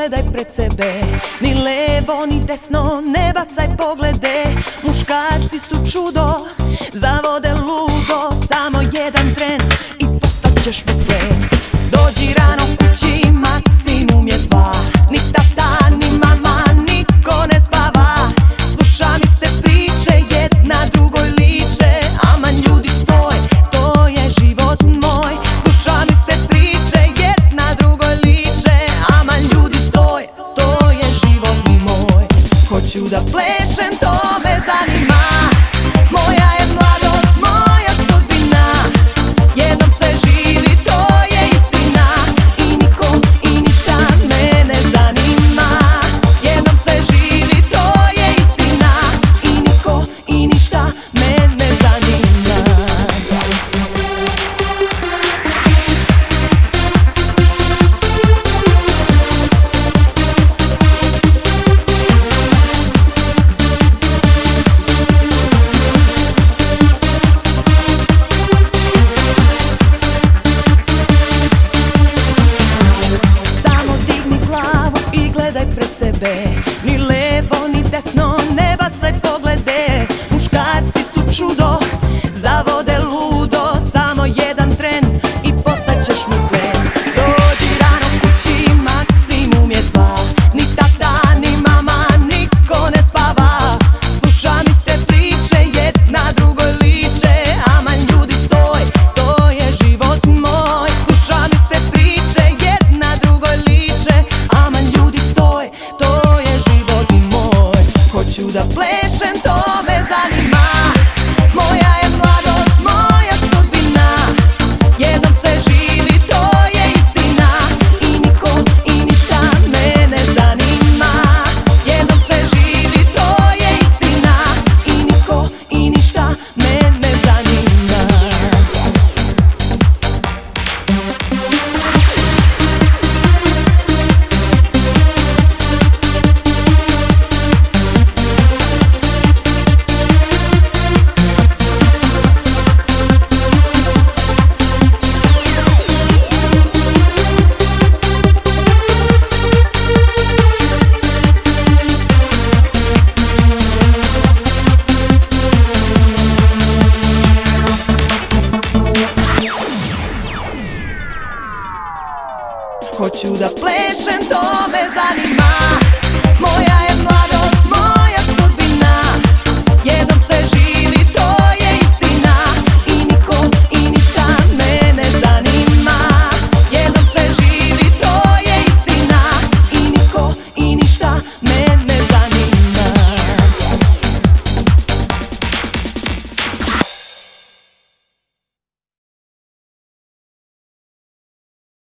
gledaj pred sebe, ni levo ni desno, ne bacaj poglede. Muškarci su čudo, zavode ludo, samo jedan tren i postat ćeš mu plen. Dođi rano kući, maksimum je 2, ni tata, ni mama, niko ne spava. Slušam iste priče, jedna drugoj liče, aman ljudi stoj, to je život moj. Slušam iste priče, jedna drugoj liče, aman ljudi stoj, to je život moj. Hoću da plešem, to me zanima, moja je mladost, moja sudbina. Jednom se živi, to je istina, i niko i ništa me ne zanima. Jednom se živi, to je istina, i niko i ništa me ne zanima. Samo digni glavu i gledaj pred sebe, ni levo ni desno, ne bacaj poglede. Muškarci su čudo, zavode ludo, samo jedan tren i postaćeš mu plen. Dođi rano kući, maksimum je 2, ni tata, ni mama, niko ne spava. Slušam iste priče, jedna drugoj liče, aman ljudi stoj, to je život moj. Slušam iste priče, jedna drugoj liče, aman ljudi stoj, to je život moj. Hoću da plešem, to me zanima, moja je mladost, moja sudbina. Jednom se živi, to je istina, i niko i ništa me ne zanima. Jednom se živi, to je istina, i niko i ništa me ne zanima. Hoću da plešem, to me zanima, moja